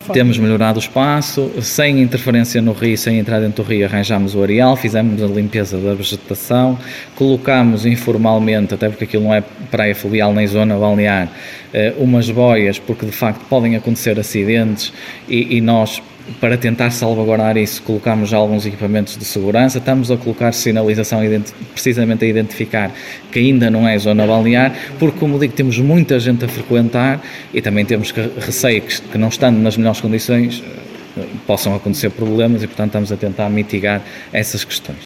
Temos melhorado o espaço, sem interferência no rio, sem entrar dentro do rio, arranjámos o areal, fizemos a limpeza da vegetação, colocámos informalmente, até porque aquilo não é praia fluvial nem zona balnear, umas boias, porque de facto podem acontecer acidentes e nós, para tentar salvaguardar isso, colocamos já alguns equipamentos de segurança, estamos a colocar sinalização precisamente a identificar que ainda não é zona balnear, porque, como digo, temos muita gente a frequentar e também temos receio que não estando nas melhores condições possam acontecer problemas e, portanto, estamos a tentar mitigar essas questões.